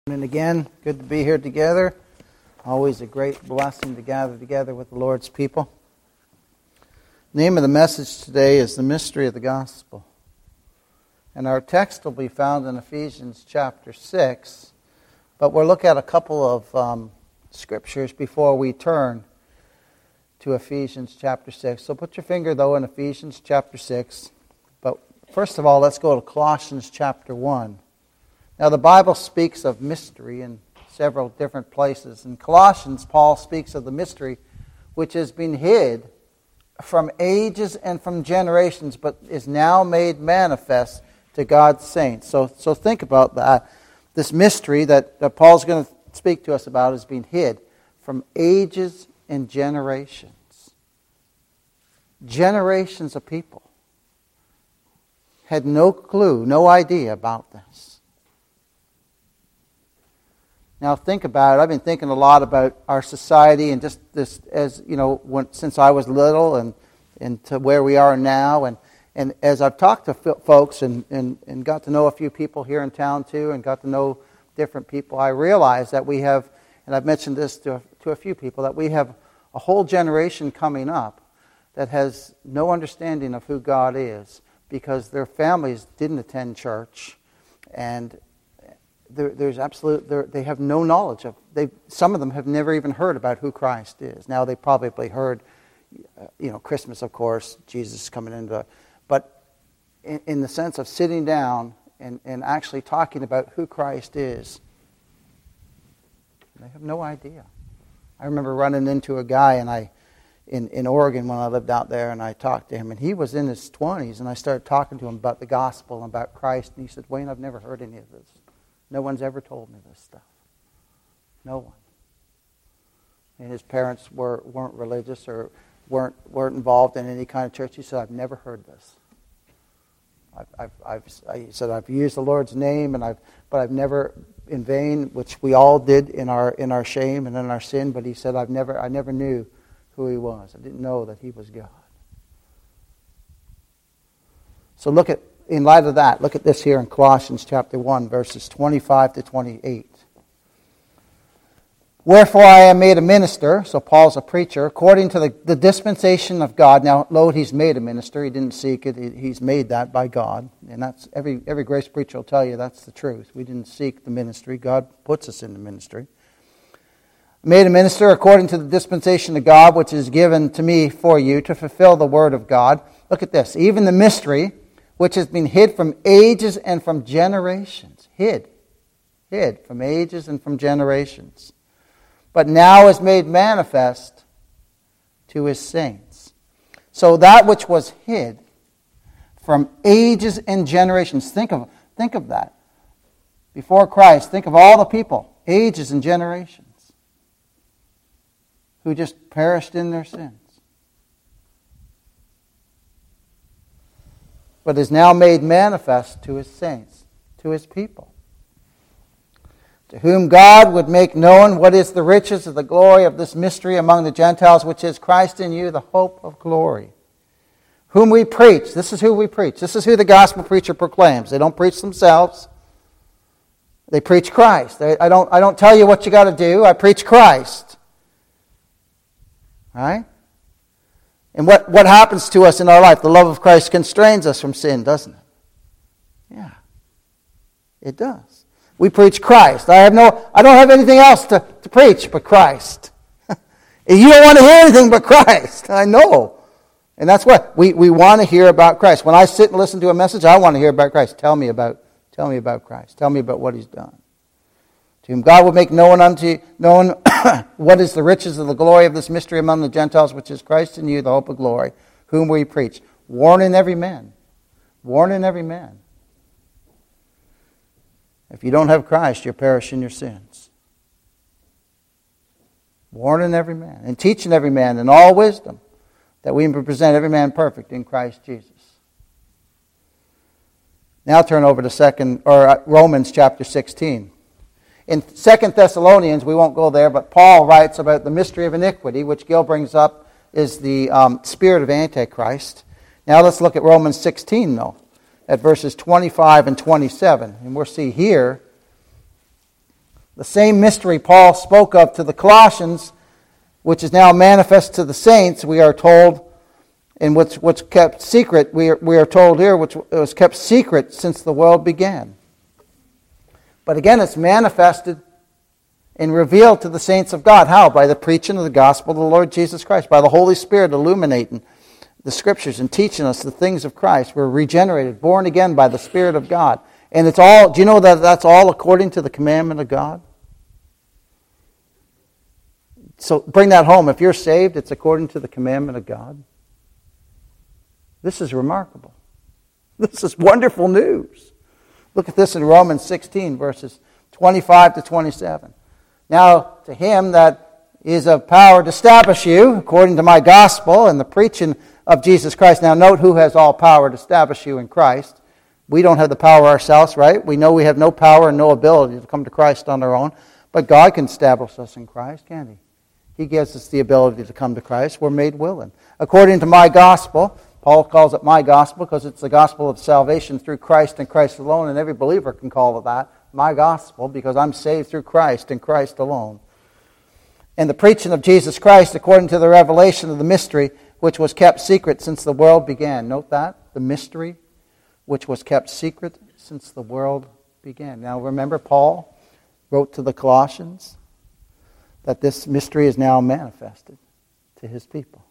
And again, good to be here together. Always a great blessing to gather together with the Lord's people. The name of the message today is The Mystery of the Gospel. And our text will be found in Ephesians chapter 6. But we'll look at a couple of scriptures before we turn to Ephesians chapter 6. So put your finger, though, in Ephesians chapter 6. But first of all, let's go to Colossians chapter 1. Now, the Bible speaks of mystery in several different places. In Colossians, Paul speaks of the mystery which has been hid from ages and from generations, but is now made manifest to God's saints. So think about that. This mystery that Paul's going to speak to us about is being hid from ages and generations. Generations of people had no clue, no idea about this. Now think about it. I've been thinking a lot about our society and just this, as you know, since I was little and to where we are now. And as I've talked to folks and got to know a few people here in town too, and got to know different people, I realize that we have, and I've mentioned this to a few people, that we have a whole generation coming up that has no understanding of who God is because their families didn't attend church, and they have no knowledge of. Some of them have never even heard about who Christ is. Now they probably heard, Christmas, of course, Jesus coming into. But in the sense of sitting down and actually talking about who Christ is, they have no idea. I remember running into a guy in Oregon when I lived out there, and I talked to him, and he was in his 20s, and I started talking to him about the gospel and about Christ, and he said, "Wayne, I've never heard any of this. No one's ever told me this stuff. No one." And his parents weren't religious or weren't involved in any kind of church. He said, "I've never heard this. He said, I've used the Lord's name, but I've never in vain," which we all did in our shame and in our sin. But he said, I never knew who he was. I didn't know that he was God. So in light of that, look at this here in Colossians chapter 1, verses 25 to 28. "Wherefore I am made a minister," so Paul's a preacher, "according to the dispensation of God." Now, note, he's made a minister. He didn't seek it. He's made that by God. And that's every grace preacher will tell you that's the truth. We didn't seek the ministry. God puts us in the ministry. "Made a minister according to the dispensation of God, which is given to me for you to fulfill the word of God." Look at this. "Even the mystery which has been hid from ages and from generations." Hid from ages and from generations. "But now is made manifest to his saints." So that which was hid from ages and generations. Think of that. Before Christ, think of all the people, ages and generations, who just perished in their sins. "But is now made manifest to his saints," to his people, "to whom God would make known what is the riches of the glory of this mystery among the Gentiles, which is Christ in you, the hope of glory. Whom we preach." This is who we preach. This is who the gospel preacher proclaims. They don't preach themselves. They preach Christ. I don't tell you what you got to do. I preach Christ. Right? And what happens to us in our life? The love of Christ constrains us from sin, doesn't it? Yeah, it does. We preach Christ. I don't have anything else to preach but Christ. You don't want to hear anything but Christ. I know. And that's what we want to hear about Christ. When I sit and listen to a message, I want to hear about Christ. Tell me about Christ. Tell me about what he's done. "To whom God will make known what is the riches of the glory of this mystery among the Gentiles, which is Christ in you, the hope of glory, whom we preach, warning every man." Warning every man. If you don't have Christ, you'll perish in your sins. Warning every man, and teaching every man in all wisdom, that we may present every man perfect in Christ Jesus. Now turn over to Romans chapter 16. In 2 Thessalonians, we won't go there, but Paul writes about the mystery of iniquity, which Gil brings up is the spirit of Antichrist. Now let's look at Romans 16, though, at verses 25 and 27. And we'll see here The same mystery Paul spoke of to the Colossians, which is now manifest to the saints, we are told, and what's kept secret, we are told here, which was kept secret since the world began. But again, it's manifested and revealed to the saints of God. How? By the preaching of the gospel of the Lord Jesus Christ, by the Holy Spirit illuminating the Scriptures and teaching us the things of Christ. We're regenerated, born again by the Spirit of God. And it's all, do you know that that's all according to the commandment of God? So bring that home. If you're saved, it's according to the commandment of God. This is remarkable. This is wonderful news. Look at this in Romans 16, verses 25 to 27. Now, to him that is of power to establish you, according to my gospel and the preaching of Jesus Christ. Now, note who has all power to establish you in Christ. We don't have the power ourselves, right? We know we have no power and no ability to come to Christ on our own. But God can establish us in Christ, can't He? He gives us the ability to come to Christ. We're made willing. According to my gospel, Paul calls it my gospel because it's the gospel of salvation through Christ and Christ alone, and every believer can call it that. My gospel, because I'm saved through Christ and Christ alone. And the preaching of Jesus Christ according to the revelation of the mystery which was kept secret since the world began. Note that, the mystery which was kept secret since the world began. Now remember, Paul wrote to the Colossians that this mystery is now manifested to his people.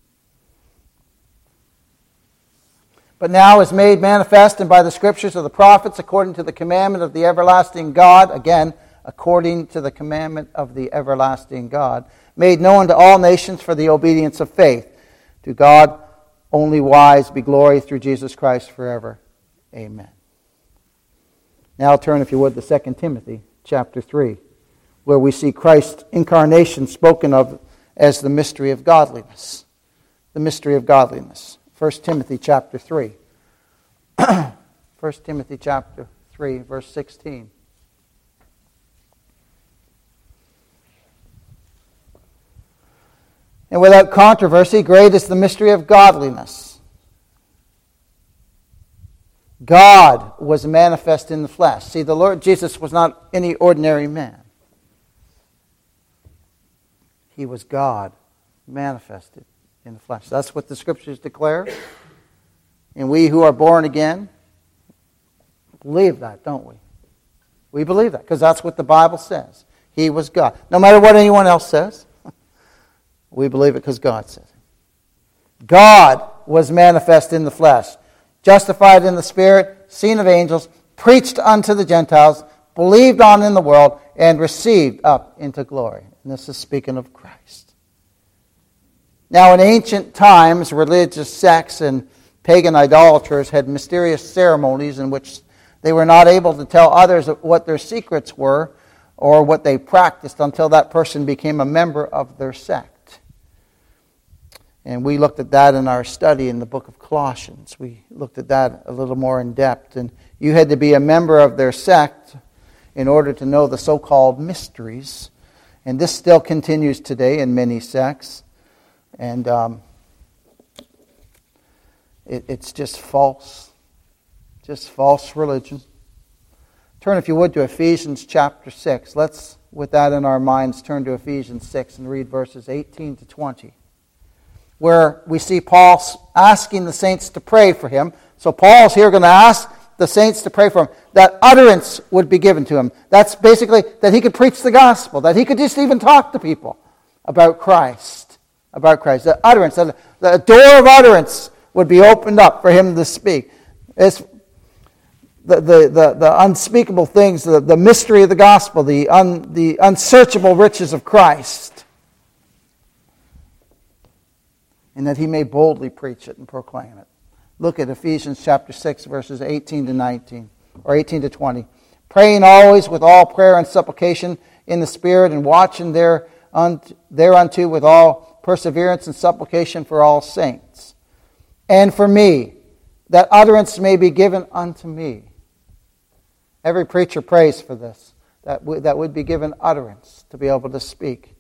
But now is made manifest and by the Scriptures of the prophets according to the commandment of the everlasting God, again, according to the commandment of the everlasting God, made known to all nations for the obedience of faith. To God only wise be glory through Jesus Christ forever. Amen. Now turn, if you would, to 2 Timothy chapter 3, where we see Christ's incarnation spoken of as the mystery of godliness. The mystery of godliness. 1 Timothy chapter 3. 1 Timothy chapter 3, verse 16. And without controversy, great is the mystery of godliness. God was manifest in the flesh. See, the Lord Jesus was not any ordinary man. He was God manifested in the flesh. That's what the Scriptures declare. And we who are born again believe that, don't we? We believe that because that's what the Bible says. He was God. No matter what anyone else says, we believe it because God says it. God was manifest in the flesh, justified in the Spirit, seen of angels, preached unto the Gentiles, believed on in the world, and received up into glory. And this is speaking of Christ. Now, in ancient times, religious sects and pagan idolaters had mysterious ceremonies in which they were not able to tell others what their secrets were or what they practiced until that person became a member of their sect. And we looked at that in our study in the book of Colossians. We looked at that a little more in depth. And you had to be a member of their sect in order to know the so-called mysteries. And this still continues today in many sects. And it's just false religion. Turn, if you would, to Ephesians chapter 6. Let's, with that in our minds, turn to Ephesians 6 and read verses 18 to 20, where we see Paul asking the saints to pray for him. So Paul's here going to ask the saints to pray for him, that utterance would be given to him. That's basically that he could preach the gospel, that he could just even talk to people about Christ. About Christ. The utterance, the door of utterance would be opened up for him to speak. It's the unspeakable things, the mystery of the gospel, the unsearchable riches of Christ. And that he may boldly preach it and proclaim it. Look at Ephesians chapter 6, verses 18 to 19, or 18 to 20. Praying always with all prayer and supplication in the Spirit, and watching thereunto with all perseverance and supplication for all saints. And for me, that utterance may be given unto me. Every preacher prays for this, that would be given utterance to be able to speak.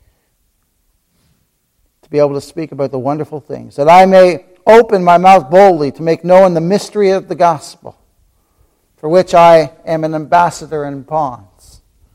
To be able to speak about the wonderful things. That I may open my mouth boldly to make known the mystery of the gospel, for which I am an ambassador in bonds.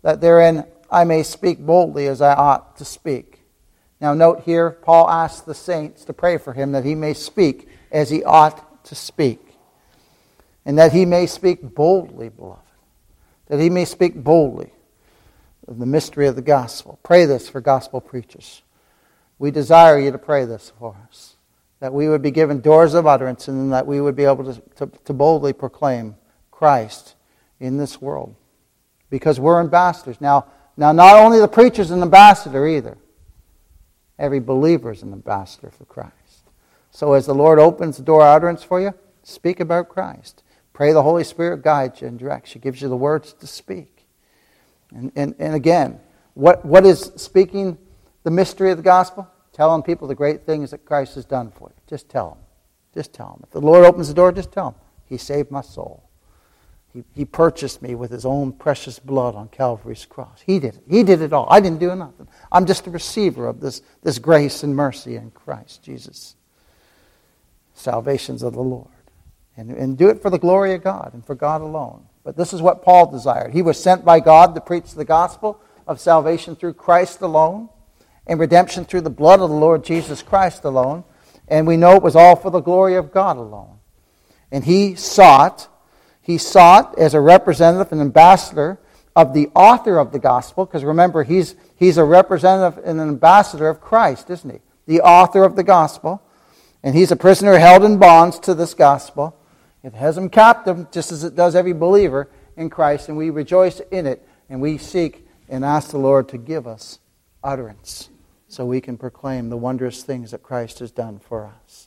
that therein I may speak boldly as I ought to speak. Now note here, Paul asks the saints to pray for him that he may speak as he ought to speak. And that he may speak boldly, beloved. That he may speak boldly of the mystery of the gospel. Pray this for gospel preachers. We desire you to pray this for us. That we would be given doors of utterance and that we would be able to boldly proclaim Christ in this world. Because we're ambassadors. Now, not only the preacher's an ambassador either. Every believer is an ambassador for Christ. So as the Lord opens the door of utterance for you, speak about Christ. Pray the Holy Spirit guides you and directs you, gives you the words to speak. And again, what is speaking the mystery of the gospel? Telling people the great things that Christ has done for you. Just tell them. Just tell them. If the Lord opens the door, just tell them. He saved my soul. He purchased me with His own precious blood on Calvary's cross. He did it. He did it all. I didn't do nothing. I'm just a receiver of this grace and mercy in Christ Jesus. Salvations of the Lord. And do it for the glory of God and for God alone. But this is what Paul desired. He was sent by God to preach the gospel of salvation through Christ alone and redemption through the blood of the Lord Jesus Christ alone. And we know it was all for the glory of God alone. And he sought as a representative, an ambassador of the author of the gospel, because remember, he's a representative and an ambassador of Christ, isn't he? The author of the gospel. And he's a prisoner held in bonds to this gospel. It has him captive, just as it does every believer in Christ, and we rejoice in it, and we seek and ask the Lord to give us utterance so we can proclaim the wondrous things that Christ has done for us.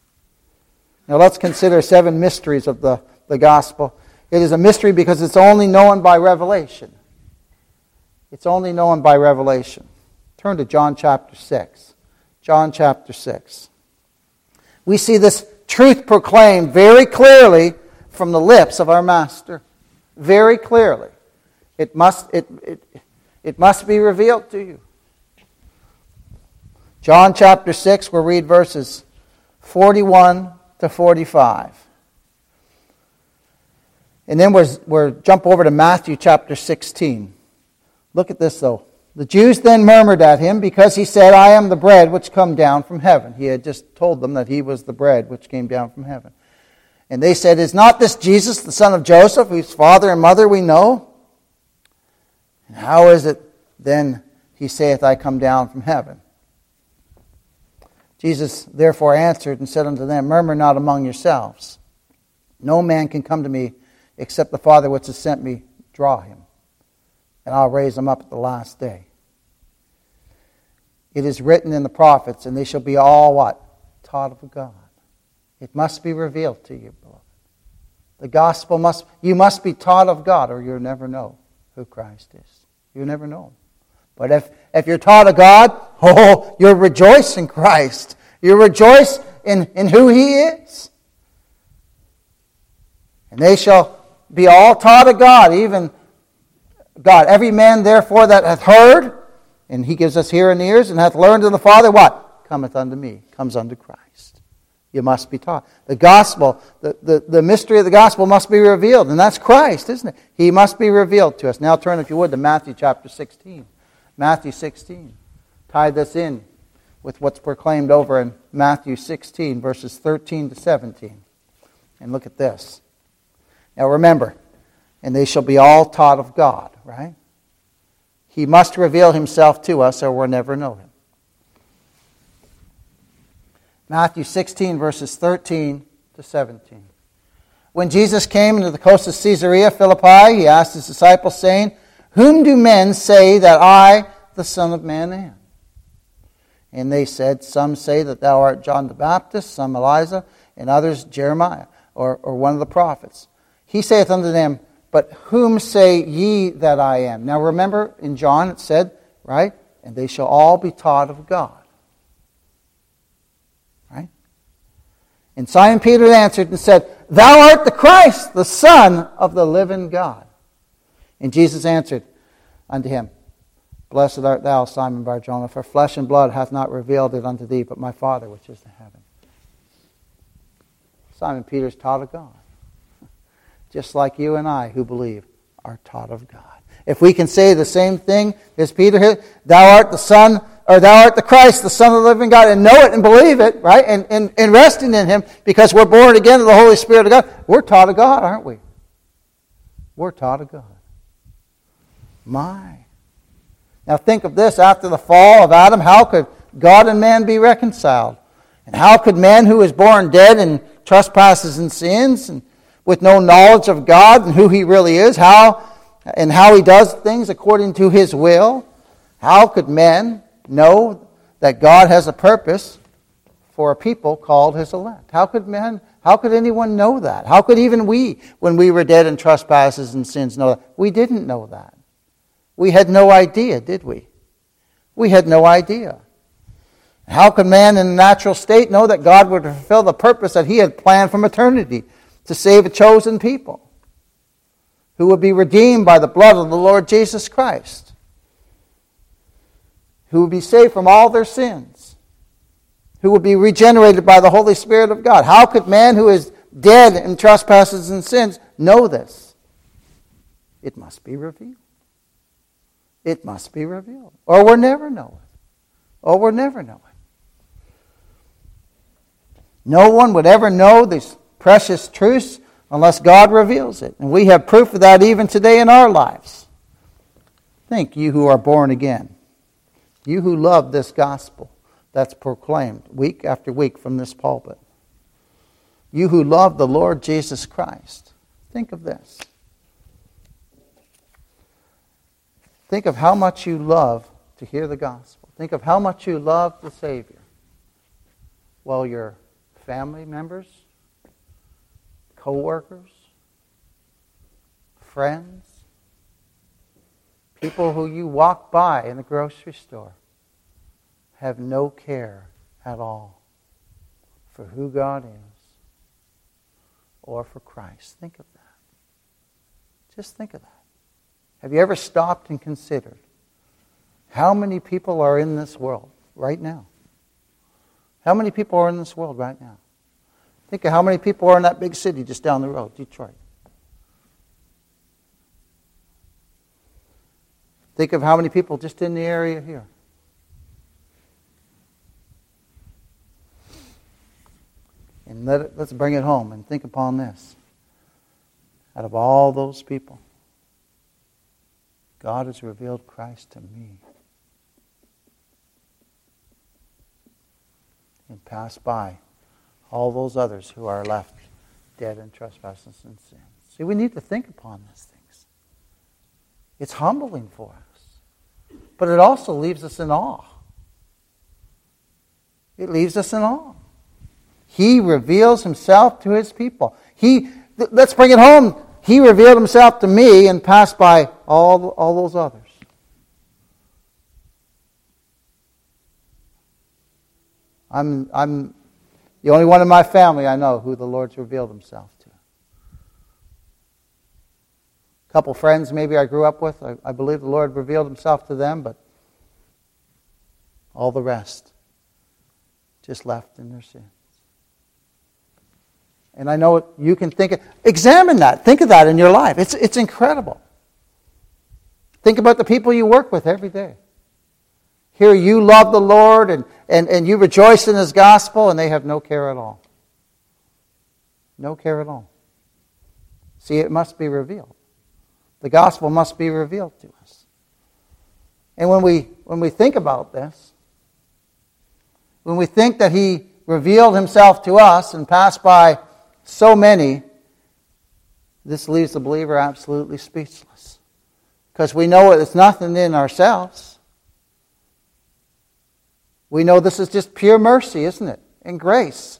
Now let's consider 7 mysteries of the gospel. It is a mystery because it's only known by revelation. It's only known by revelation. Turn to John chapter 6. John chapter 6. We see this truth proclaimed very clearly from the lips of our Master. Very clearly. It must be revealed to you. John chapter 6, we'll read verses 41 to 45. And then we'll jump over to Matthew chapter 16. Look at this though. The Jews then murmured at him because he said, I am the bread which come down from heaven. He had just told them that he was the bread which came down from heaven. And they said, is not this Jesus, the son of Joseph, whose father and mother we know? And how is it then he saith, I come down from heaven? Jesus therefore answered and said unto them, murmur not among yourselves. No man can come to me except the Father which has sent me draw him. And I'll raise him up at the last day. It is written in the prophets, and they shall be all what? Taught of God. It must be revealed to you, beloved. The gospel you must be taught of God, or you'll never know who Christ is. You'll never know him. But if you're taught of God, you'll rejoice in Christ. You'll rejoice in who He is. And they shall be all taught of God, even God. Every man therefore that hath heard, and He gives us hearing ears, and hath learned of the Father, what? Cometh unto me, comes unto Christ. You must be taught. The gospel, the mystery of the gospel must be revealed, and that's Christ, isn't it? He must be revealed to us. Now turn, if you would, to Matthew chapter 16. Matthew 16. Tie this in with what's proclaimed over in Matthew 16, verses 13 to 17. And look at this. Now remember, and they shall be all taught of God, right? He must reveal Himself to us or we'll never know Him. Matthew 16, verses 13 to 17. When Jesus came into the coast of Caesarea Philippi, He asked His disciples, saying, whom do men say that I, the Son of Man, am? And they said, some say that thou art John the Baptist, some Elijah, and others Jeremiah, or one of the prophets. He saith unto them, but whom say ye that I am? Now remember, in John it said, right? And they shall all be taught of God. Right? And Simon Peter answered and said, thou art the Christ, the Son of the living God. And Jesus answered unto him, blessed art thou, Simon Bar-Jonah, for flesh and blood hath not revealed it unto thee, but my Father which is in heaven. Simon Peter's taught of God. Just like you and I who believe are taught of God. If we can say the same thing as Peter here, thou art the Son, or thou art the Christ, the Son of the living God, and know it and believe it, right? And resting in Him because we're born again of the Holy Spirit of God. We're taught of God, aren't we? We're taught of God. My. Now think of this. After the fall of Adam, how could God and man be reconciled? And how could man who is born dead in trespasses and sins and with no knowledge of God and who He really is, how He does things according to His will, how could men know that God has a purpose for a people called His elect? How could anyone know that? How could even we, when we were dead in trespasses and sins, know that? We didn't know that. We had no idea, did we? We had no idea. How could man in a natural state know that God would fulfill the purpose that He had planned from eternity to save a chosen people who would be redeemed by the blood of the Lord Jesus Christ, who would be saved from all their sins, who would be regenerated by the Holy Spirit of God? How could man who is dead in trespasses and sins know this? It must be revealed. It must be revealed. Or we'll never know it. Or we'll never know it. No one would ever know these precious truths unless God reveals it. And we have proof of that even today in our lives. Think, you who are born again. You who love this gospel that's proclaimed week after week from this pulpit. You who love the Lord Jesus Christ. Think of this. Think of how much you love to hear the gospel. Think of how much you love the Savior. Well, your family members, co-workers, friends, people who you walk by in the grocery store have no care at all for who God is or for Christ. Think of that. Just think of that. Have you ever stopped and considered how many people are in this world right now? How many people are in this world right now? Think of how many people are in that big city just down the road, Detroit. Think of how many people just in the area here. And let's bring it home and think upon this. Out of all those people, God has revealed Christ to me. And passed by all those others who are left dead in trespasses and sins. See, we need to think upon these things. It's humbling for us. But it also leaves us in awe. It leaves us in awe. He reveals Himself to His people. Let's bring it home. He revealed Himself to me and passed by all those others. I'm the only one in my family I know who the Lord's revealed Himself to. A couple friends maybe I grew up with, I believe the Lord revealed Himself to them, but all the rest just left in their sins. And I know you can examine that. Think of that in your life. It's incredible. Think about the people you work with every day. Here you love the Lord and you rejoice in His gospel, and they have no care at all. No care at all. See, it must be revealed. The gospel must be revealed to us. And when we think about this, when we think that He revealed Himself to us and passed by so many, this leaves the believer absolutely speechless. Because we know it's nothing in ourselves. We know this is just pure mercy, isn't it? And grace.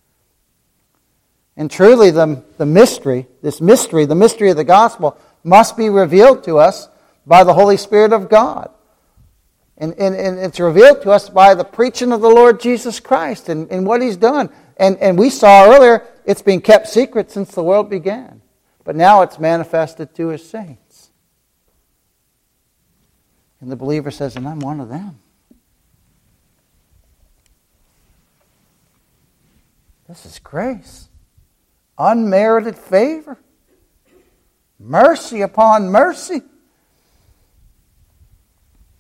And truly the mystery of the gospel must be revealed to us by the Holy Spirit of God. And it's revealed to us by the preaching of the Lord Jesus Christ and what He's done. And we saw earlier, it's been kept secret since the world began. But now it's manifested to His saints. And the believer says, and I'm one of them. This is grace. Unmerited favor. Mercy upon mercy.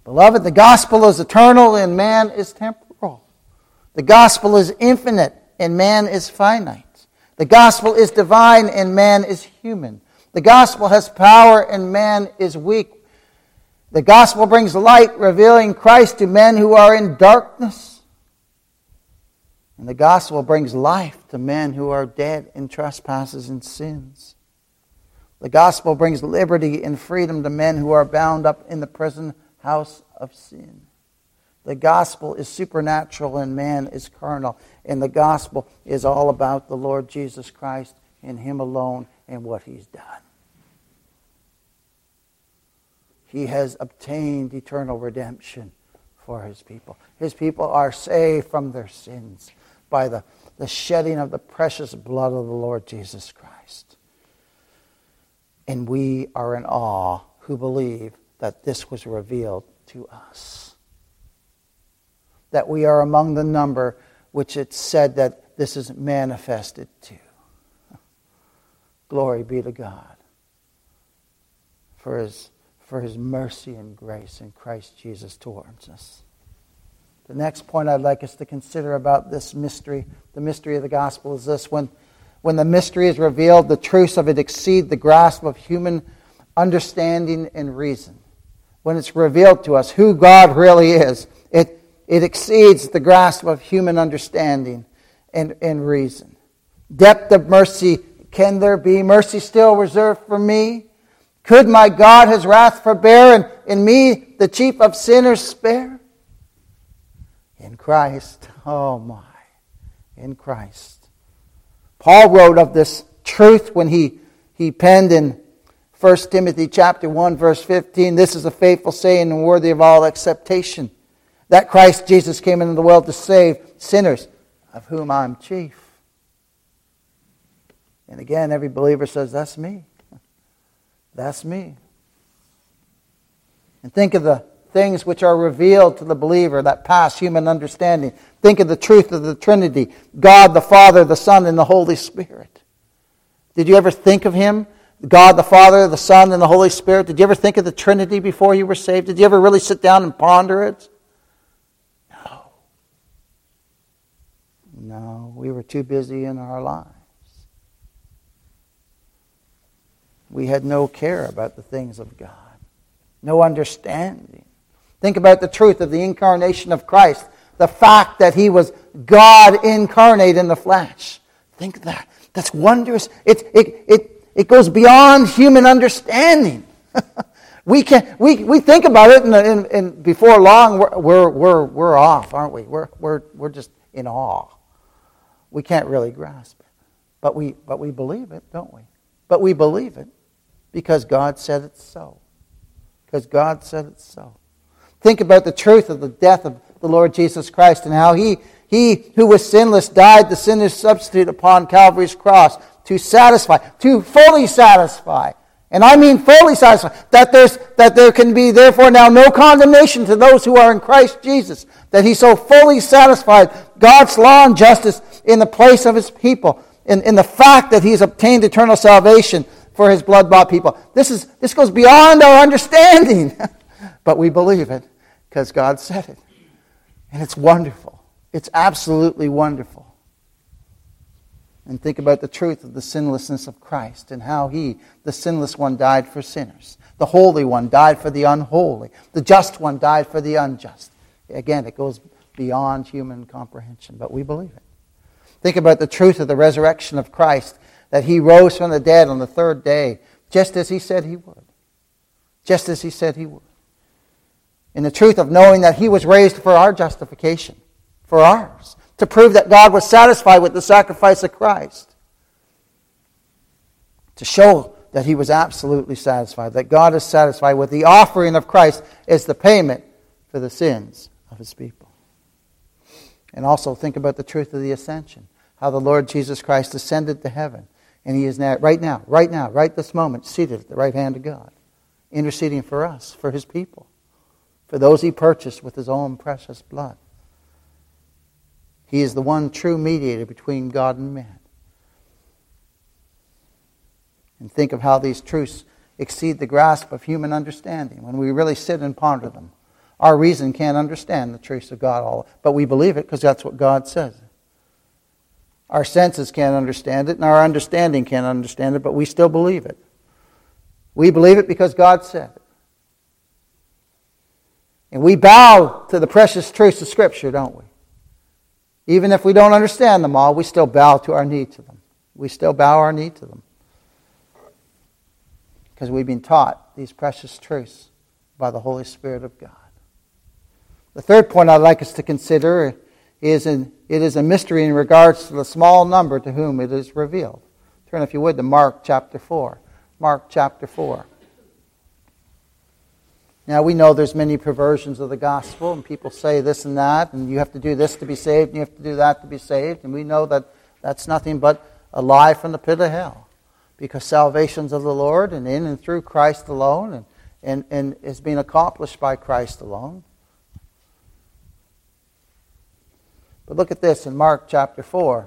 Beloved, the gospel is eternal and man is temporal. The gospel is infinite and man is finite. The gospel is divine and man is human. The gospel has power and man is weak. The gospel brings light, revealing Christ to men who are in darkness. And the gospel brings life to men who are dead in trespasses and sins. The gospel brings liberty and freedom to men who are bound up in the prison house of sin. The gospel is supernatural and man is carnal. And the gospel is all about the Lord Jesus Christ and Him alone and what He's done. He has obtained eternal redemption for His people. His people are saved from their sins by the shedding of the precious blood of the Lord Jesus Christ. And we are in awe who believe that this was revealed to us. That we are among the number which it said that this is manifested to. Glory be to God for His mercy and grace in Christ Jesus towards us. The next point I'd like us to consider about this mystery, the mystery of the gospel, is this. When the mystery is revealed, the truths of it exceed the grasp of human understanding and reason. When it's revealed to us who God really is, it exceeds the grasp of human understanding and reason. Depth of mercy. Can there be mercy still reserved for me? Could my God His wrath forbear, and in me, the chief of sinners, spare? In Christ, oh my, in Christ. Paul wrote of this truth when he penned in 1 Timothy chapter 1, verse 15, "This is a faithful saying and worthy of all acceptation, that Christ Jesus came into the world to save sinners, of whom I'm chief." And again, every believer says, that's me. That's me. And think of the things which are revealed to the believer that pass human understanding. Think of the truth of the Trinity, God the Father, the Son, and the Holy Spirit. Did you ever think of Him? God the Father, the Son, and the Holy Spirit. Did you ever think of the Trinity before you were saved? Did you ever really sit down and ponder it? No, we were too busy in our lives. We had no care about the things of God. No understanding. Think about the truth of the incarnation of Christ. The fact that He was God incarnate in the flesh. Think of that. That's wondrous. It goes beyond human understanding. We think about it, and before long we're off, aren't we? We're just in awe. We can't really grasp it, but we believe it, don't we? But we believe it because God said it so. Because God said it so. Think about the truth of the death of the Lord Jesus Christ and how He who was sinless died the sinner's substitute upon Calvary's cross to fully satisfy. And I mean fully satisfy. That there can be therefore now no condemnation to those who are in Christ Jesus. That He so fully satisfied God's law and justice in the place of His people. In the fact that He's obtained eternal salvation for His blood-bought people. This goes beyond our understanding. But we believe it because God said it. And it's wonderful. It's absolutely wonderful. And think about the truth of the sinlessness of Christ and how He, the sinless one, died for sinners. The Holy One died for the unholy. The just one died for the unjust. Again, it goes beyond human comprehension, but we believe it. Think about the truth of the resurrection of Christ, that He rose from the dead on the third day, just as He said He would. Just as He said He would. In the truth of knowing that He was raised for our justification, for ours, to prove that God was satisfied with the sacrifice of Christ. To show that He was absolutely satisfied, that God is satisfied with the offering of Christ as the payment for the sins of His people. And also think about the truth of the ascension, how the Lord Jesus Christ ascended to heaven. And He is now, right this moment, seated at the right hand of God, interceding for us, for His people, for those He purchased with His own precious blood. He is the one true mediator between God and man. And think of how these truths exceed the grasp of human understanding when we really sit and ponder them. Our reason can't understand the truths of God, but we believe it because that's what God says. Our senses can't understand it, and our understanding can't understand it, but we still believe it. We believe it because God said it. And we bow to the precious truths of Scripture, don't we? Even if we don't understand them all, we still bow to our knee to them. We still bow our knee to them. Because we've been taught these precious truths by the Holy Spirit of God. The third point I'd like us to consider is it is a mystery in regards to the small number to whom it is revealed. Turn, if you would, to Mark chapter 4. Mark chapter 4. Now, we know there's many perversions of the gospel, and people say this and that, and you have to do this to be saved, and you have to do that to be saved, and we know that that's nothing but a lie from the pit of hell, because salvation's of the Lord, and in and through Christ alone, and is being accomplished by Christ alone. But look at this in Mark chapter 4,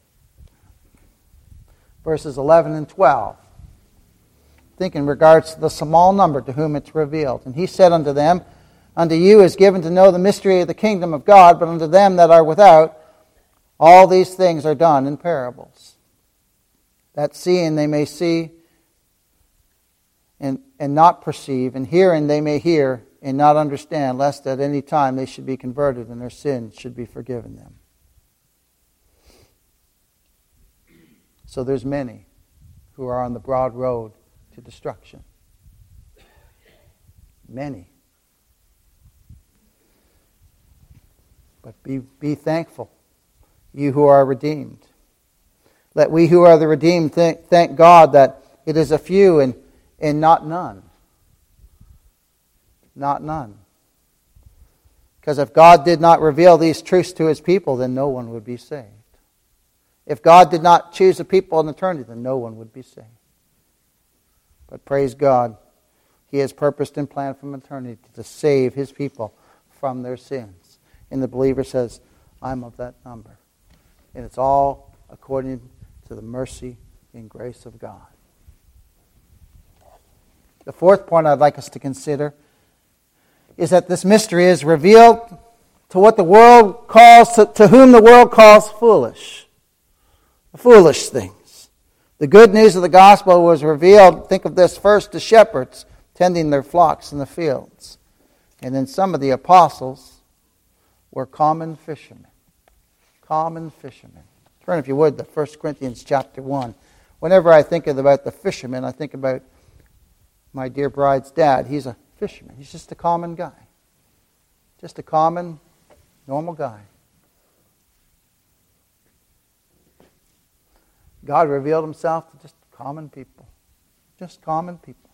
verses 11 and 12. Think in regards to the small number to whom it's revealed. And he said unto them, Unto you is given to know the mystery of the kingdom of God, but unto them that are without, all these things are done in parables, that seeing they may see and not perceive, and hearing they may hear and not understand, lest at any time they should be converted and their sins should be forgiven them. So there's many who are on the broad road to destruction. Many. But be thankful, you who are redeemed. Let we who are the redeemed thank God that it is a few and not none. Not none. Because if God did not reveal these truths to His people, then no one would be saved. If God did not choose a people in eternity, then no one would be saved. But praise God, He has purposed and planned from eternity to save His people from their sins. And the believer says, I'm of that number. And it's all according to the mercy and grace of God. The fourth point I'd like us to consider is that this mystery is revealed to what the world calls, to whom the world calls foolish. Foolish things. The good news of the gospel was revealed, think of this, first to shepherds tending their flocks in the fields. And then some of the apostles were common fishermen. Common fishermen. Turn, if you would, to 1 Corinthians chapter 1. Whenever I think about the fishermen, I think about my dear bride's dad. He's a fisherman. He's just a common guy. Just a common, normal guy. God revealed Himself to just common people. Just common people.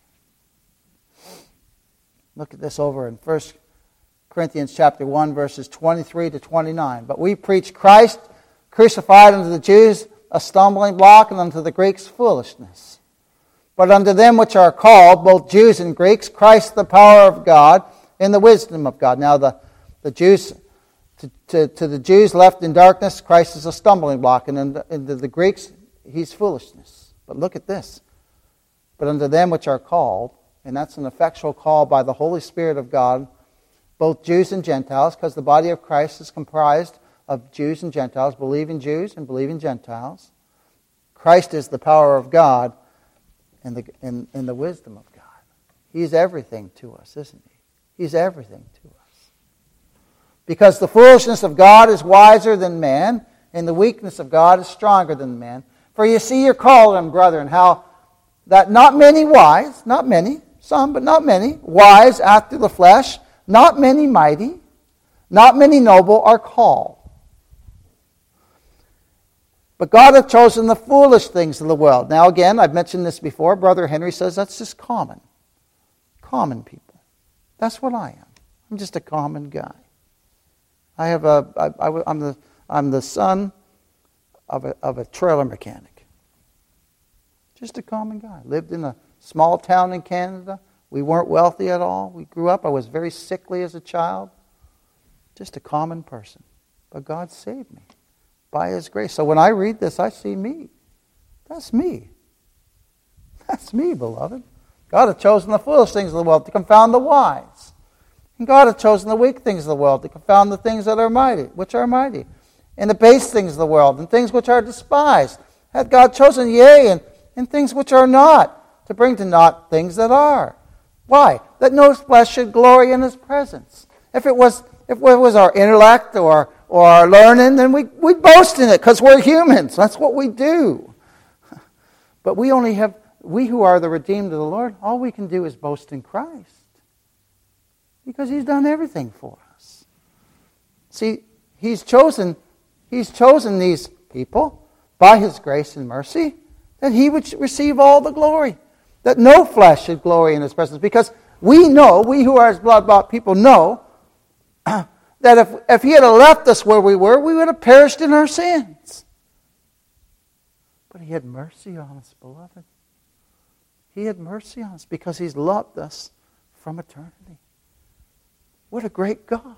Look at this over in 1 Corinthians chapter 1, verses 23 to 29. But we preach Christ crucified unto the Jews a stumbling block, and unto the Greeks foolishness. But unto them which are called, both Jews and Greeks, Christ the power of God and the wisdom of God. Now the Jews, to the Jews left in darkness, Christ is a stumbling block, and to the Greeks, He's foolishness. But look at this. But unto them which are called, and that's an effectual call by the Holy Spirit of God, both Jews and Gentiles, because the body of Christ is comprised of Jews and Gentiles, believing Jews and believing Gentiles. Christ is the power of God and the wisdom of God. He's everything to us, isn't He? He's everything to us. Because the foolishness of God is wiser than man, and the weakness of God is stronger than man. For you see your calling, brethren, how that not many wise, not many, some, but not many, wise after the flesh, not many mighty, not many noble are called. But God hath chosen the foolish things of the world. Now again, I've mentioned this before. Brother Henry says that's just common. Common people. That's what I am. I'm just a common guy. I'm the son of a trailer mechanic. Just a common guy. Lived in a small town in Canada. We weren't wealthy at all. We grew up. I was very sickly as a child. Just a common person. But God saved me by His grace. So when I read this, I see me. That's me. That's me, beloved. God hath chosen the foolish things of the world to confound the wise. And God hath chosen the weak things of the world to confound the things that are mighty, which are mighty. And the base things of the world, and things which are despised, hath God chosen, yea, and things which are not, to bring to naught things that are. Why? That no flesh should glory in his presence. If it was our intellect or our learning, then we'd boast in it, because we're humans. That's what we do. But we who are the redeemed of the Lord, all we can do is boast in Christ. Because he's done everything for us. See, he's chosen these people by his grace and mercy, that he would receive all the glory. That no flesh should glory in his presence. Because we who are his blood-bought people know, that if he had left us where we were, we would have perished in our sins. But he had mercy on us, beloved. He had mercy on us because he's loved us from eternity. What a great God.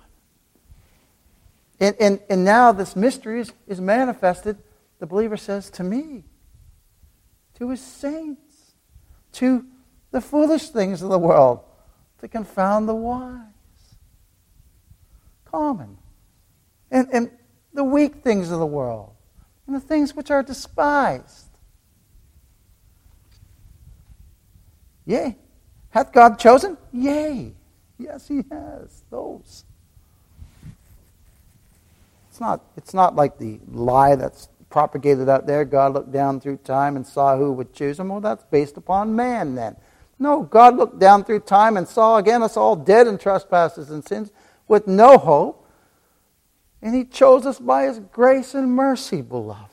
And now this mystery is manifested, the believer says, to me, to his saints, to the foolish things of the world, to confound the wise. Common. And the weak things of the world, and the things which are despised. Yea. Hath God chosen? Yea. Yes, he has. Those. It's not like the lie that's propagated out there. God looked down through time and saw who would choose him. Well, that's based upon man then. No, God looked down through time and saw again us all dead in trespasses and sins with no hope. And he chose us by his grace and mercy, beloved.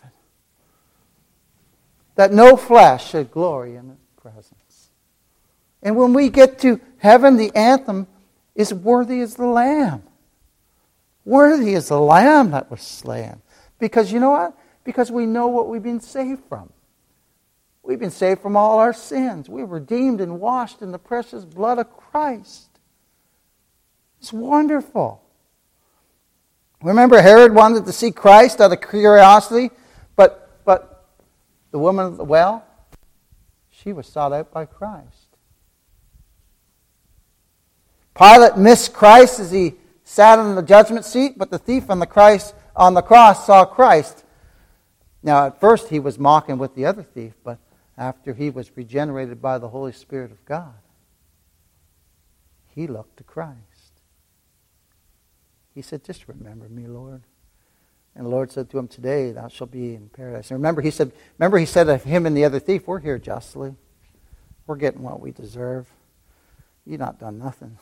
That no flesh should glory in his presence. And when we get to heaven, the anthem is worthy as the Lamb. Worthy is the Lamb that was slain. Because you know what? Because we know what we've been saved from. We've been saved from all our sins. We're redeemed and washed in the precious blood of Christ. It's wonderful. Remember, Herod wanted to see Christ out of curiosity, but the woman at the well, she was sought out by Christ. Pilate missed Christ as he sat on the judgment seat, but the thief on the cross saw Christ. Now, at first he was mocking with the other thief, but after he was regenerated by the Holy Spirit of God, he looked to Christ. He said, just remember me, Lord. And the Lord said to him, today thou shalt be in paradise. And remember he said of him and the other thief, we're here justly. We're getting what we deserve. You've not done nothing.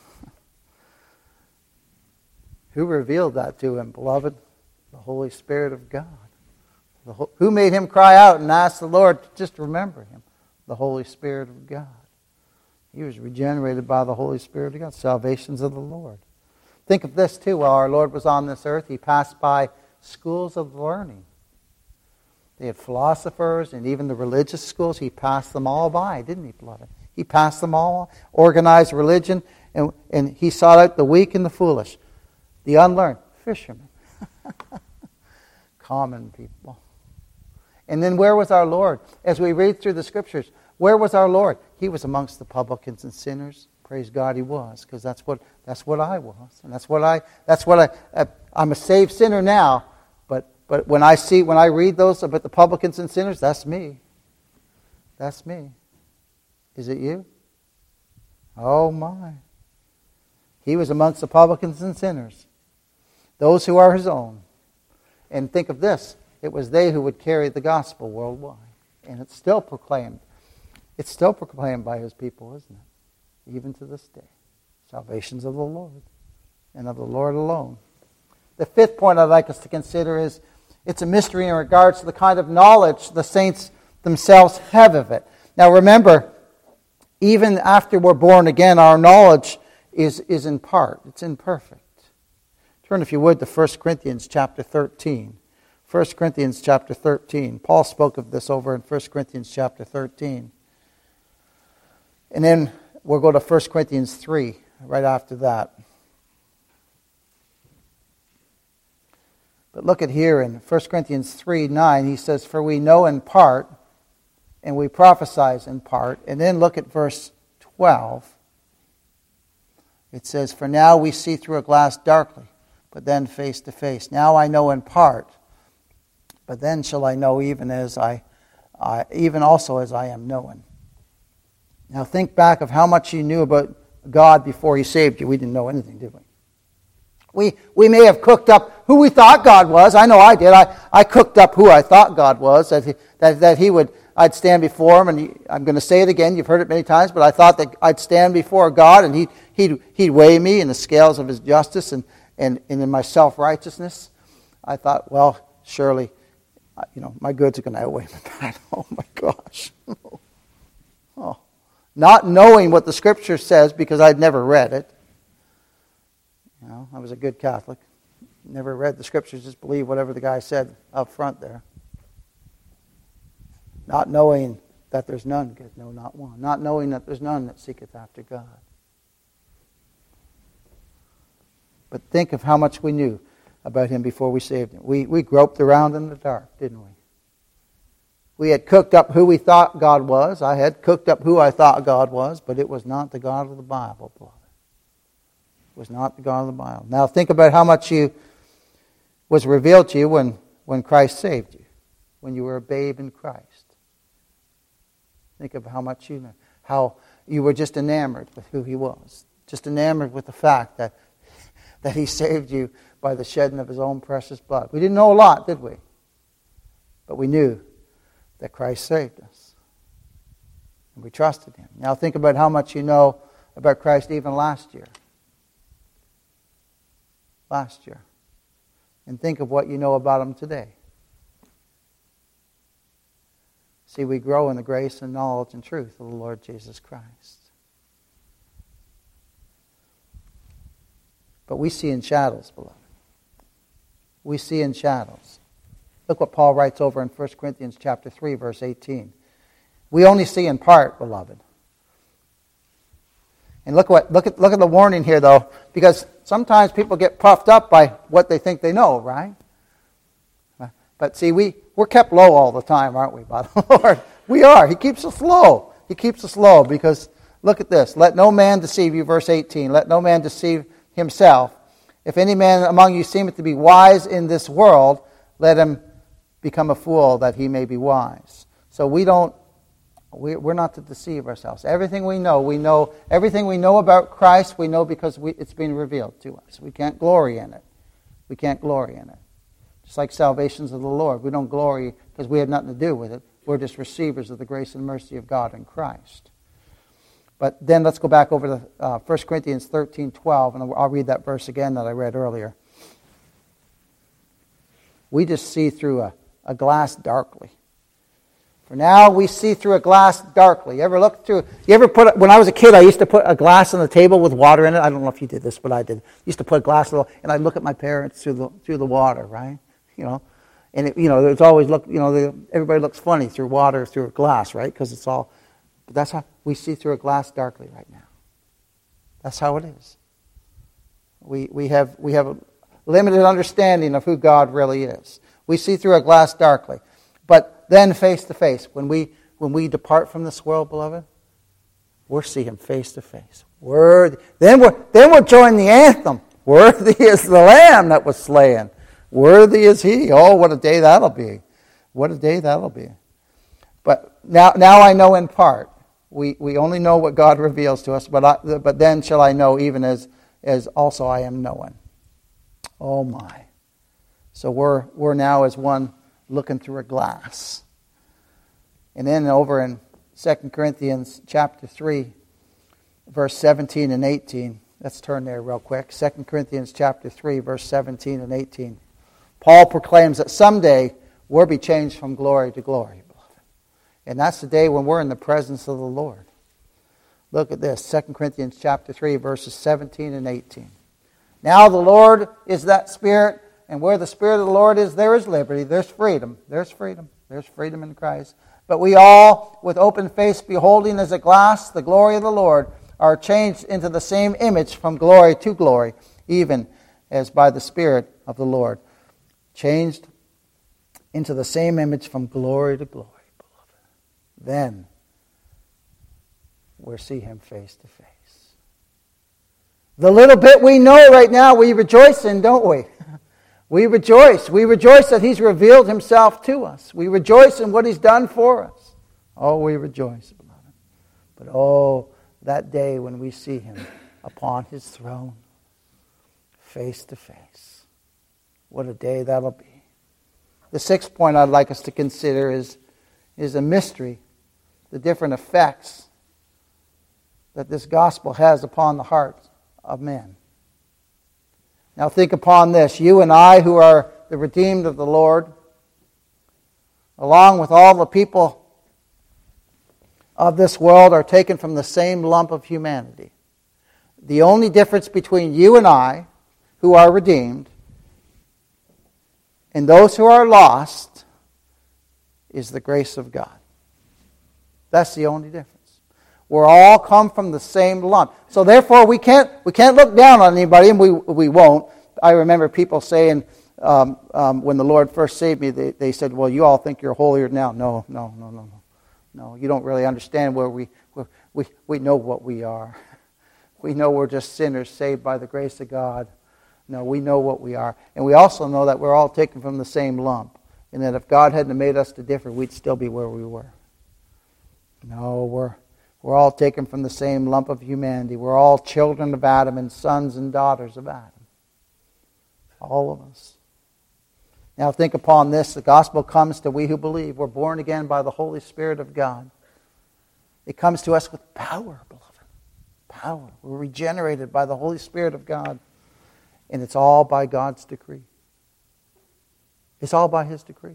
Who revealed that to him, beloved? The Holy Spirit of God. Who made him cry out and ask the Lord to just remember him? The Holy Spirit of God. He was regenerated by the Holy Spirit of God. Salvation's of the Lord. Think of this too. While our Lord was on this earth, he passed by schools of learning. They had philosophers and even the religious schools. He passed them all by, didn't he, beloved? He passed them all, organized religion, and he sought out the weak and the foolish, the unlearned, fishermen, common people. And then where was our Lord? As we read through the Scriptures, where was our Lord? He was amongst the publicans and sinners. Praise God, he was, because that's what I was, and I'm a saved sinner now. But when I read those about the publicans and sinners, that's me. That's me. Is it you? Oh my! He was amongst the publicans and sinners, those who are his own. And think of this: it was they who would carry the gospel worldwide, and it's still proclaimed. It's still proclaimed by his people, isn't it? Even to this day. Salvation's of the Lord, and of the Lord alone. The fifth point I'd like us to consider is it's a mystery in regards to the kind of knowledge the saints themselves have of it. Now remember, even after we're born again, our knowledge is in part. It's imperfect. Turn, if you would, to 1 Corinthians chapter 13. 1 Corinthians chapter 13. Paul spoke of this over in 1 Corinthians chapter 13. And then we'll go to 1 Corinthians 3 right after that. But look at here in 1 Corinthians 3:9, he says, for we know in part, and we prophesy in part. And then look at verse 12. It says, "For now we see through a glass darkly, but then face to face. Now I know in part, but then shall I know even also as I am known." Now think back of how much you knew about God before He saved you. We didn't know anything, did we? We may have cooked up who we thought God was. I know I did. I cooked up who I thought God was, that He would. I'd stand before Him, and I'm going to say it again. You've heard it many times, but I thought that I'd stand before God, and He'd weigh me in the scales of His justice and in my self-righteousness. I thought, well, surely, my goods are going to outweigh my bad. Oh my gosh! Oh, not knowing what the Scripture says because I'd never read it. I was a good Catholic. Never read the Scriptures, just believed whatever the guy said up front there. Not knowing that there's none good, no, not one. Not knowing that there's none that seeketh after God. But think of how much we knew about Him before we saved Him. We groped around in the dark, didn't we? We had cooked up who we thought God was. I had cooked up who I thought God was, but it was not the God of the Bible, beloved. It was not the God of the Bible. Now think about how much was revealed to you when Christ saved you, when you were a babe in Christ. Think of how much you know, how you were just enamored with who He was, just enamored with the fact that He saved you by the shedding of His own precious blood. We didn't know a lot, did we? But we knew that Christ saved us. And we trusted Him. Now think about how much you know about Christ even last year. Last year. And think of what you know about Him today. See, we grow in the grace and knowledge and truth of the Lord Jesus Christ. But we see in shadows, beloved. We see in shadows. Look what Paul writes over in 1 Corinthians chapter 3, verse 18. We only see in part, beloved. And look at the warning here, though, because sometimes people get puffed up by what they think they know, right? But see, we're kept low all the time, aren't we, by the Lord? We are. He keeps us low. He keeps us low because, look at this. Let no man deceive you, verse 18. Let no man deceive himself. If any man among you seemeth to be wise in this world, let him become a fool that he may be wise. So we're not to deceive ourselves. Everything we know everything we know about Christ, we know because it's been revealed to us. We can't glory in it. We can't glory in it. Just like salvation's of the Lord. We don't glory because we have nothing to do with it. We're just receivers of the grace and mercy of God in Christ. But then let's go back over to 1 Corinthians 13:12, and I'll read that verse again that I read earlier. We just see through a glass darkly. For now we see through a glass darkly. When I was a kid, I used to put a glass on the table with water in it. I don't know if you did this, but I did. I used to put a glass, and I'd look at my parents through the water, right? And it's always everybody looks funny through water, through a glass, right? Because it's all. But that's how we see through a glass darkly right now. That's how it is. We have a limited understanding of who God really is. We see through a glass darkly, but then face to face. When we depart from this world, beloved, we'll see Him face to face. Then we'll join the anthem. Worthy is the Lamb that was slain. Worthy is He. Oh, what a day that'll be! What a day that'll be! But now I know in part. We only know what God reveals to us, but then shall I know even as also I am known. Oh my! So we're now as one looking through a glass. And then over in 2 Corinthians chapter 3, verse 17 and 18. Let's turn there real quick. 2 Corinthians chapter 3, verse 17 and 18. Paul proclaims that someday we'll be changed from glory to glory, beloved. And that's the day when we're in the presence of the Lord. Look at this, 2 Corinthians chapter 3, verses 17 and 18. Now the Lord is that Spirit, and where the Spirit of the Lord is, there is liberty, there's freedom. There's freedom. There's freedom in Christ. But we all, with open face, beholding as a glass the glory of the Lord, are changed into the same image from glory to glory, even as by the Spirit of the Lord. Changed into the same image from glory to glory, beloved. Then we'll see Him face to face. The little bit we know right now, we rejoice in, don't we? We rejoice. We rejoice that He's revealed Himself to us. We rejoice in what He's done for us. Oh, we rejoice, beloved. But oh, that day when we see Him upon His throne, face to face. What a day that'll be. The sixth point I'd like us to consider is a mystery, the different effects that this gospel has upon the hearts of men. Now think upon this. You and I, who are the redeemed of the Lord, along with all the people of this world, are taken from the same lump of humanity. The only difference between you and I, who are redeemed, and those who are lost, is the grace of God. That's the only difference. We're all come from the same lump. So therefore we can't look down on anybody, and we won't. I remember people saying, when the Lord first saved me, they said, well, you all think you're holier now. No. No, you don't really understand where we know what we are. We know we're just sinners saved by the grace of God. No, we know what we are. And we also know that we're all taken from the same lump. And that if God hadn't made us to differ, we'd still be where we were. No, we're all taken from the same lump of humanity. We're all children of Adam and sons and daughters of Adam. All of us. Now think upon this. The gospel comes to we who believe. We're born again by the Holy Spirit of God. It comes to us with power, beloved. Power. We're regenerated by the Holy Spirit of God. And it's all by God's decree. It's all by His decree.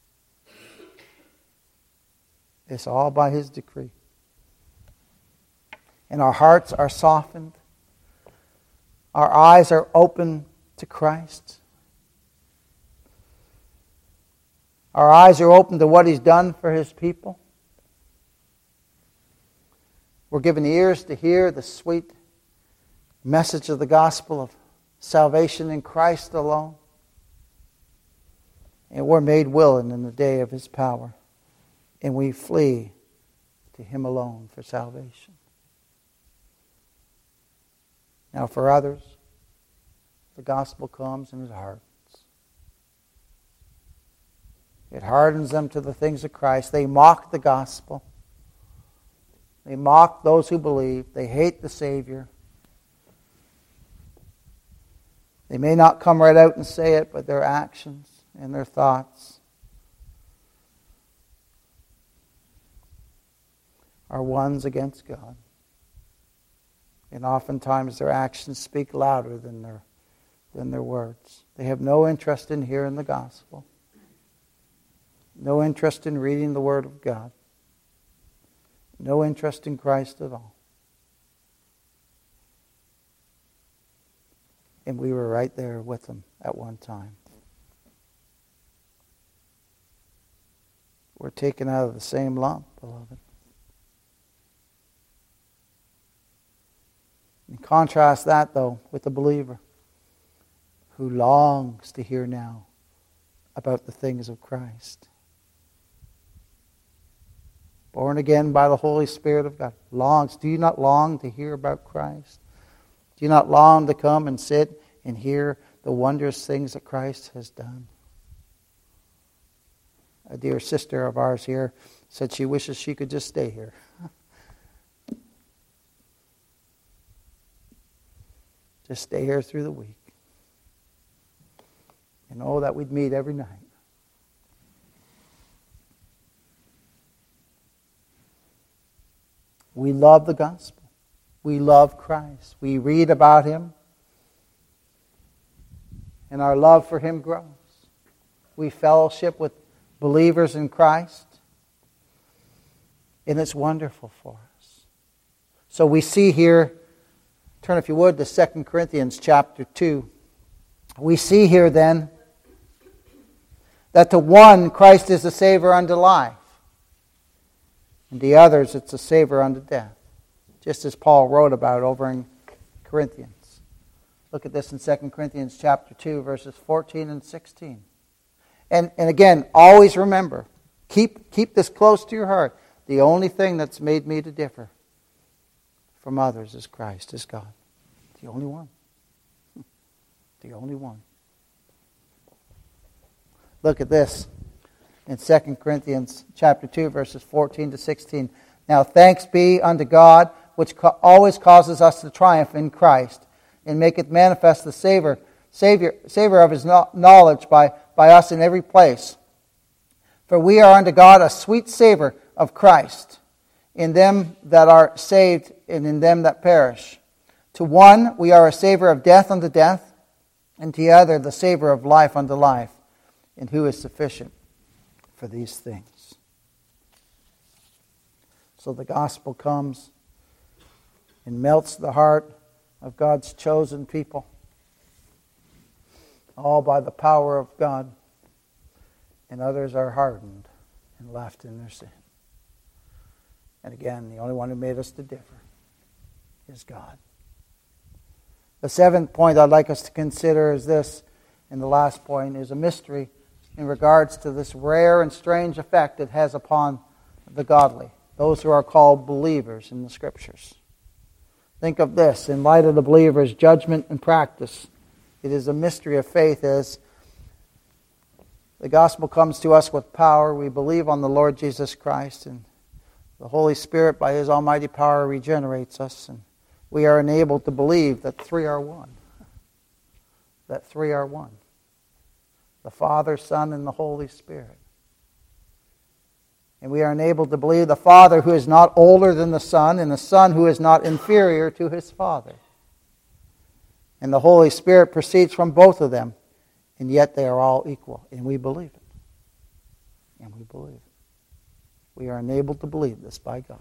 It's all by His decree. And our hearts are softened. Our eyes are open to Christ. Our eyes are open to what He's done for His people. We're given ears to hear the sweet message of the gospel of salvation in Christ alone. And we're made willing in the day of His power. And we flee to Him alone for salvation. Now for others, the gospel comes and it hardens. It hardens them to the things of Christ. They mock the gospel. They mock those who believe. They hate the Savior. They may not come right out and say it, but their actions and their thoughts are ones against God. And oftentimes their actions speak louder than their words. They have no interest in hearing the gospel. No interest in reading the Word of God. No interest in Christ at all. And we were right there with them at one time. We're taken out of the same lump, beloved. And contrast that, though, with the believer who longs to hear now about the things of Christ. Born again by the Holy Spirit of God. Longs. Do you not long to hear about Christ? Do you not long to come and sit and hear the wondrous things that Christ has done? A dear sister of ours here said she wishes she could just stay here. Just stay here through the week. And oh, that we'd meet every night. We love the gospel. We love Christ. We read about Him. And our love for Him grows. We fellowship with believers in Christ. And it's wonderful for us. So we see here, turn if you would to 2 Corinthians chapter 2. We see here then that to one, Christ is a savor unto life. And the others, it's a savor unto death. Just as Paul wrote about over in Corinthians. Look at this in 2 Corinthians chapter 2, verses 14 and 16. And again, always remember, keep this close to your heart. The only thing that's made me to differ from others is Christ, is God. The only one. The only one. Look at this in 2 Corinthians chapter 2, verses 14 to 16. Now thanks be unto God, which always causes us to triumph in Christ, and maketh manifest the savor of his knowledge by us in every place. For we are unto God a sweet savor of Christ, in them that are saved and in them that perish. To one we are a savor of death unto death, and to the other the savor of life unto life. And who is sufficient for these things? So the gospel comes and melts the heart of God's chosen people, all by the power of God. And others are hardened and left in their sin. And again, the only one who made us to differ is God. The seventh point I'd like us to consider is this, and the last point is a mystery in regards to this rare and strange effect it has upon the godly, those who are called believers in the Scriptures. Think of this, in light of the believer's judgment and practice, it is a mystery of faith as the gospel comes to us with power. We believe on the Lord Jesus Christ, and the Holy Spirit, by His almighty power, regenerates us, and we are enabled to believe that three are one. That three are one. The Father, Son, and the Holy Spirit. And we are enabled to believe the Father who is not older than the Son, and the Son who is not inferior to His Father. And the Holy Spirit proceeds from both of them, and yet they are all equal. And we believe it. And we believe it. We are enabled to believe this by God.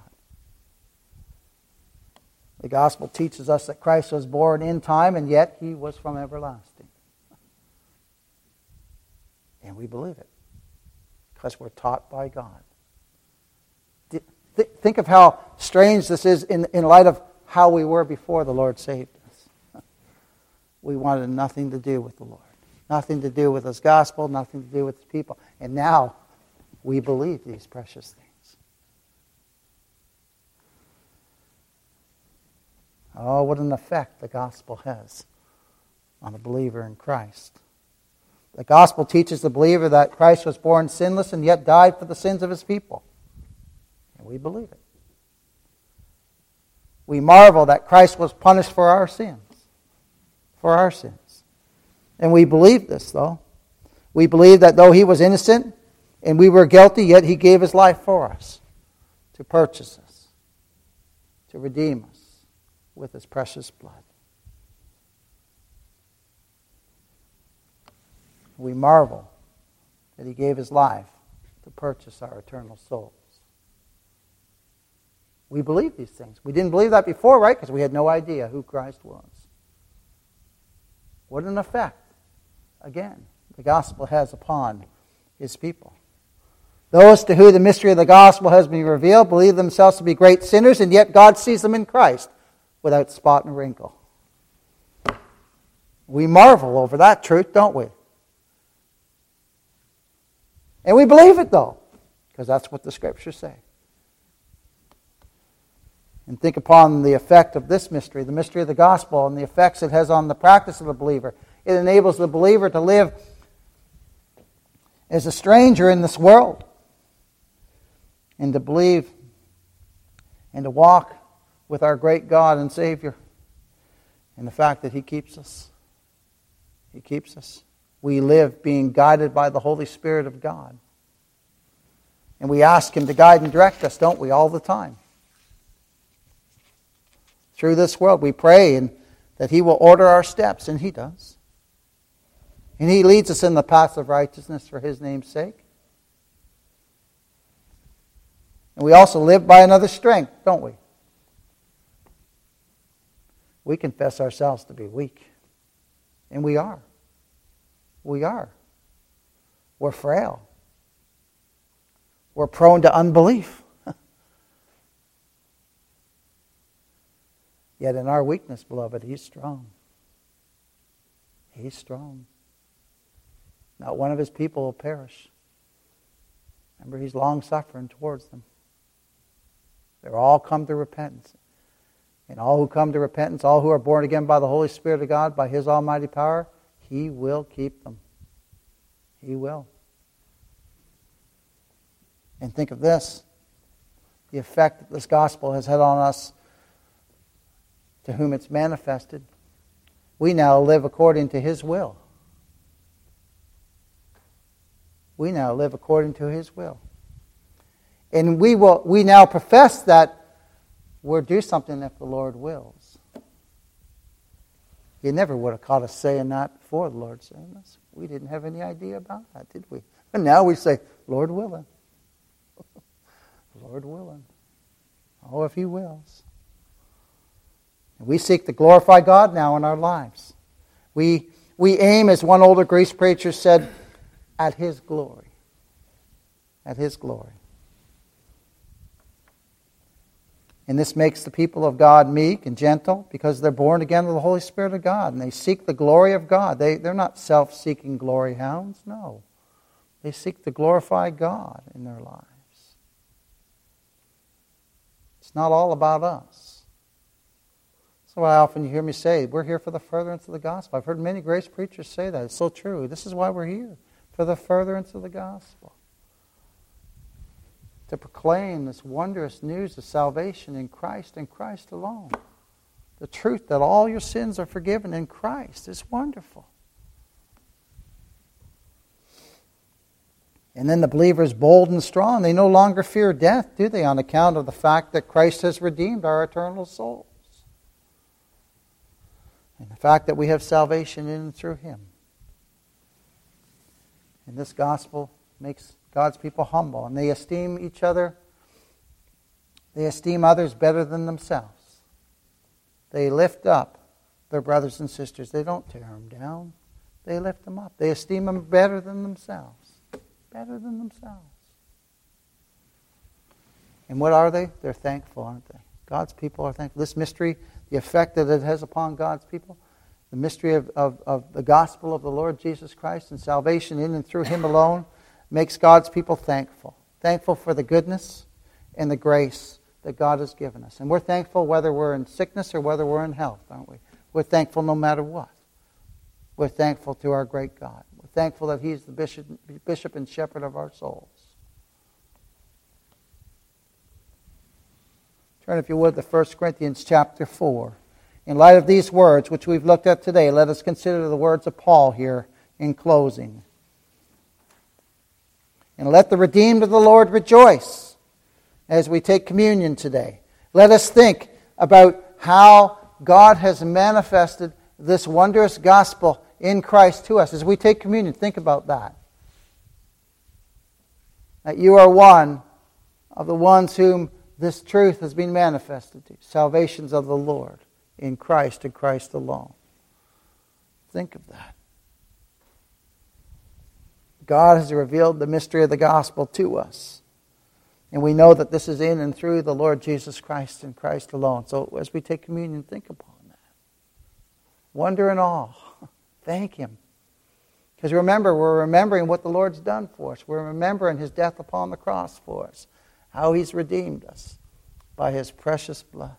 The gospel teaches us that Christ was born in time, and yet He was from everlasting. And we believe it because we're taught by God. Think of how strange this is in light of how we were before the Lord saved us. We wanted nothing to do with the Lord. Nothing to do with His gospel, nothing to do with His people. And now we believe these precious things. Oh, what an effect the gospel has on a believer in Christ. The gospel teaches the believer that Christ was born sinless and yet died for the sins of His people. And we believe it. We marvel that Christ was punished for our sins. For our sins. And we believe this, though. We believe that though He was innocent and we were guilty, yet He gave His life for us to purchase us, to redeem us with His precious blood. We marvel that He gave His life to purchase our eternal souls. We believe these things. We didn't believe that before, right? Because we had no idea who Christ was. What an effect, again, the gospel has upon His people. Those to whom the mystery of the gospel has been revealed believe themselves to be great sinners, and yet God sees them in Christ without spot and wrinkle. We marvel over that truth, don't we? And we believe it, though, because that's what the Scriptures say. And think upon the effect of this mystery, the mystery of the gospel, and the effects it has on the practice of the believer. It enables the believer to live as a stranger in this world, and to believe and to walk with our great God and Savior, and the fact that He keeps us. He keeps us. We live being guided by the Holy Spirit of God. And we ask Him to guide and direct us, don't we, all the time? Through this world, we pray and that He will order our steps, and He does. And He leads us in the path of righteousness for His name's sake. And we also live by another strength, don't we? We confess ourselves to be weak. And we are. We are. We're frail. We're prone to unbelief. Yet in our weakness, beloved, He's strong. He's strong. Not one of His people will perish. Remember, He's long-suffering towards them. They'll all come to repentance. And all who come to repentance, all who are born again by the Holy Spirit of God, by His almighty power, He will keep them. He will. And think of this, the effect that this gospel has had on us to whom it's manifested. We now live according to His will. We now live according to His will. And we now profess that we'll do something if the Lord wills. You never would have caught us saying that before the Lord saying this. We didn't have any idea about that, did we? And now we say, Lord willing. Lord willing. Oh, if He wills. And we seek to glorify God now in our lives. We aim, as one older Greece preacher said, at His glory. At His glory. And this makes the people of God meek and gentle because they're born again with the Holy Spirit of God. And they seek the glory of God. They're not self-seeking glory hounds. No. They seek to glorify God in their lives. It's not all about us. That's why often you hear me say, we're here for the furtherance of the gospel. I've heard many grace preachers say that. It's so true. This is why we're here, for the furtherance of the gospel. To proclaim this wondrous news of salvation in Christ and Christ alone. The truth that all your sins are forgiven in Christ is wonderful. And then the believer is bold and strong. They no longer fear death, do they, on account of the fact that Christ has redeemed our eternal souls. And the fact that we have salvation in and through Him. And this gospel makes God's people humble, and they esteem each other. They esteem others better than themselves. They lift up their brothers and sisters. They don't tear them down. They lift them up. They esteem them better than themselves. Better than themselves. And what are they? They're thankful, aren't they? God's people are thankful. This mystery, the effect that it has upon God's people, the mystery of the gospel of the Lord Jesus Christ and salvation in and through Him alone, makes God's people thankful. Thankful for the goodness and the grace that God has given us. And we're thankful whether we're in sickness or whether we're in health, aren't we? We're thankful no matter what. We're thankful to our great God. We're thankful that He's the bishop and shepherd of our souls. Turn, if you would, to 1 Corinthians chapter 4. In light of these words, which we've looked at today, let us consider the words of Paul here in closing. And let the redeemed of the Lord rejoice as we take communion today. Let us think about how God has manifested this wondrous gospel in Christ to us. As we take communion, think about that. That you are one of the ones whom this truth has been manifested to. Salvations of the Lord in Christ and Christ alone. Think of that. God has revealed the mystery of the gospel to us. And we know that this is in and through the Lord Jesus Christ and Christ alone. So as we take communion, think upon that. Wonder and awe. Thank Him. Because remember, we're remembering what the Lord's done for us. We're remembering His death upon the cross for us. How He's redeemed us by His precious blood.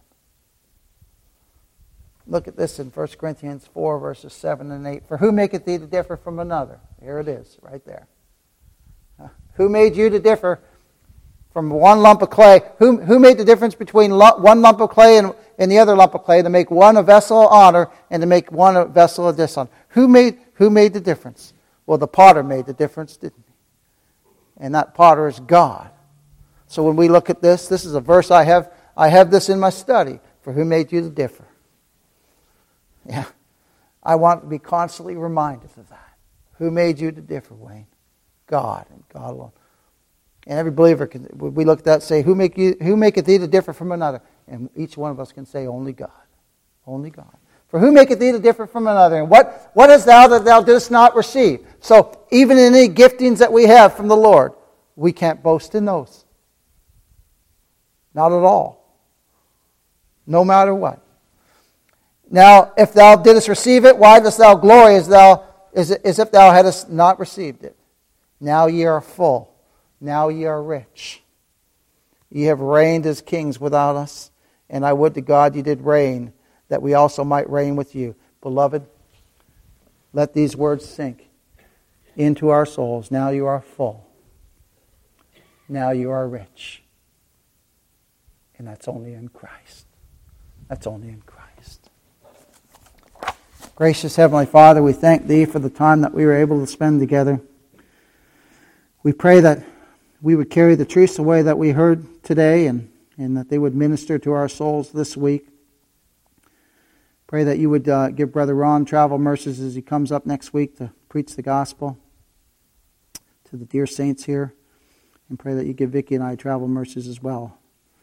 Look at this in 1 Corinthians 4, verses 7 and 8. For who maketh thee to differ from another? Here it is, right there. Who made you to differ from one lump of clay? Who made the difference between one lump of clay and the other lump of clay to make one a vessel of honor and to make one a vessel of dishonor? Who made the difference? Well, the potter made the difference, didn't he? And that potter is God. So when we look at this is a verse I have this in my study. For who made you to differ? Yeah, I want to be constantly reminded of that. Who made you to differ, Wayne? God and God alone. And every believer can, we look at that and say, who maketh thee to differ from another? And each one of us can say, only God. Only God. For who maketh thee to differ from another? And what is thou that thou didst not receive? So even in any giftings that we have from the Lord, we can't boast in those. Not at all. No matter what. Now, if thou didst receive it, why dost thou glory as if thou hadst not received it? Now ye are full. Now ye are rich. Ye have reigned as kings without us. And I would to God you did reign, that we also might reign with you. Beloved, let these words sink into our souls. Now you are full. Now you are rich. And that's only in Christ. That's only in Christ. Gracious Heavenly Father, we thank Thee for the time that we were able to spend together. We pray that we would carry the truths away that we heard today and that they would minister to our souls this week. Pray that you would give Brother Ron travel mercies as he comes up next week to preach the gospel to the dear saints here. And pray that you give Vicki and I travel mercies as well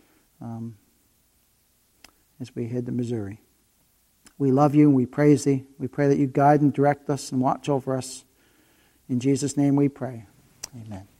as we head to Missouri. We love you and we praise Thee. We pray that you guide and direct us and watch over us. In Jesus' name we pray. Amen.